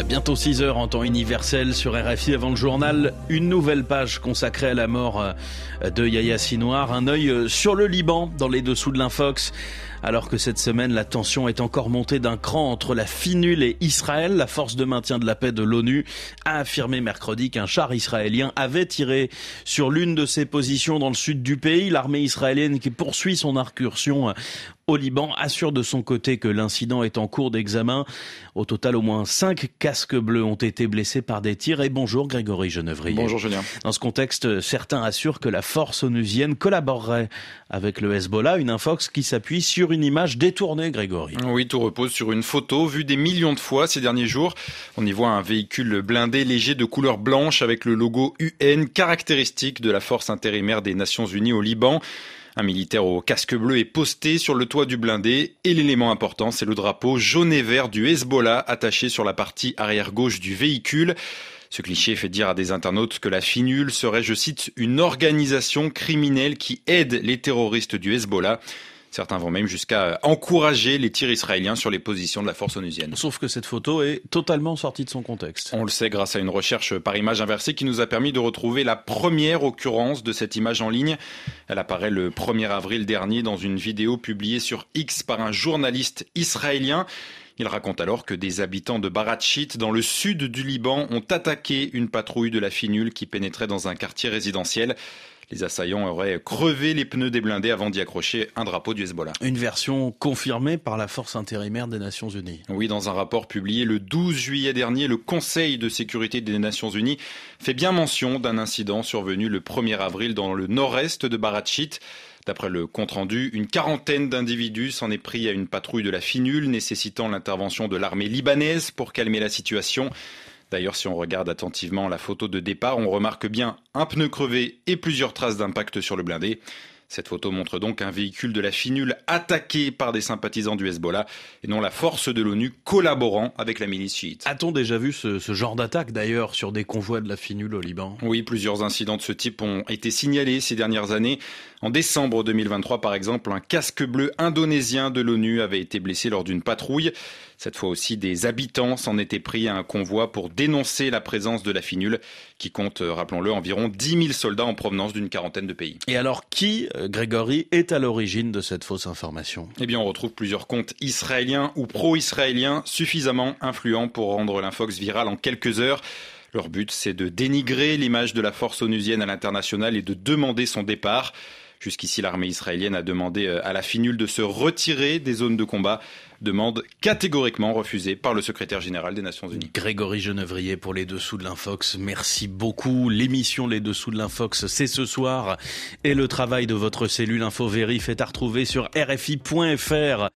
Bientôt 6h en temps universel sur RFI. Avant le journal, une nouvelle page consacrée à la mort de Yahya Sinwar. Un œil sur le Liban dans les dessous de l'Infox. Alors que cette semaine, la tension est encore montée d'un cran entre la FINUL et Israël. La force de maintien de la paix de l'ONU a affirmé mercredi qu'un char israélien avait tiré sur l'une de ses positions dans le sud du pays. L'armée israélienne qui poursuit son incursion au Liban assure de son côté que l'incident est en cours d'examen. Au total, au moins 5 casques bleus ont été blessés par des tirs. Et bonjour Grégory Genevrier. Bonjour Julien. Dans ce contexte, certains assurent que la force onusienne collaborerait avec le Hezbollah, une infox qui s'appuie sur une image détournée, Grégory. Oui, tout repose sur une photo vue des millions de fois ces derniers jours. On y voit un véhicule blindé léger de couleur blanche avec le logo UN, caractéristique de la force intérimaire des Nations Unies au Liban. Un militaire au casque bleu est posté sur le toit du blindé et l'élément important, c'est le drapeau jaune et vert du Hezbollah attaché sur la partie arrière-gauche du véhicule. Ce cliché fait dire à des internautes que la FINUL serait, je cite, une organisation criminelle qui aide les terroristes du Hezbollah. Certains vont même jusqu'à encourager les tirs israéliens sur les positions de la force onusienne. Sauf que cette photo est totalement sortie de son contexte. On le sait grâce à une recherche par image inversée qui nous a permis de retrouver la première occurrence de cette image en ligne. Elle apparaît le 1er avril dernier dans une vidéo publiée sur X par un journaliste israélien. Il raconte alors que des habitants de Baratchit, dans le sud du Liban, ont attaqué une patrouille de la FINUL qui pénétrait dans un quartier résidentiel. Les assaillants auraient crevé les pneus des blindés avant d'y accrocher un drapeau du Hezbollah. Une version confirmée par la force intérimaire des Nations Unies. Oui, dans un rapport publié le 12 juillet dernier, le Conseil de sécurité des Nations Unies fait bien mention d'un incident survenu le 1er avril dans le nord-est de Baratchit. D'après le compte-rendu, une quarantaine d'individus s'en est pris à une patrouille de la FINUL, nécessitant l'intervention de l'armée libanaise pour calmer la situation. D'ailleurs, si on regarde attentivement la photo de départ, on remarque bien un pneu crevé et plusieurs traces d'impact sur le blindé. Cette photo montre donc un véhicule de la FINUL attaqué par des sympathisants du Hezbollah et non la force de l'ONU collaborant avec la milice chiite. A-t-on déjà vu ce genre d'attaque d'ailleurs sur des convois de la FINUL au Liban ? Oui, plusieurs incidents de ce type ont été signalés ces dernières années. En décembre 2023, par exemple, un casque bleu indonésien de l'ONU avait été blessé lors d'une patrouille. Cette fois aussi, des habitants s'en étaient pris à un convoi pour dénoncer la présence de la FINUL, qui compte, rappelons-le, environ 10 000 soldats en provenance d'une quarantaine de pays. Et alors, qui, Grégory, est à l'origine de cette fausse information ? Eh bien, on retrouve plusieurs comptes israéliens ou pro-israéliens suffisamment influents pour rendre l'infox virale en quelques heures. Leur but, c'est de dénigrer l'image de la force onusienne à l'international et de demander son départ. Jusqu'ici, l'armée israélienne a demandé à la FINUL de se retirer des zones de combat, demande catégoriquement refusée par le secrétaire général des Nations Unies. Grégory Genevrier pour Les Dessous de l'Infox, merci beaucoup. L'émission Les Dessous de l'Infox, c'est ce soir. Et le travail de votre cellule InfoVérif est à retrouver sur RFI.fr.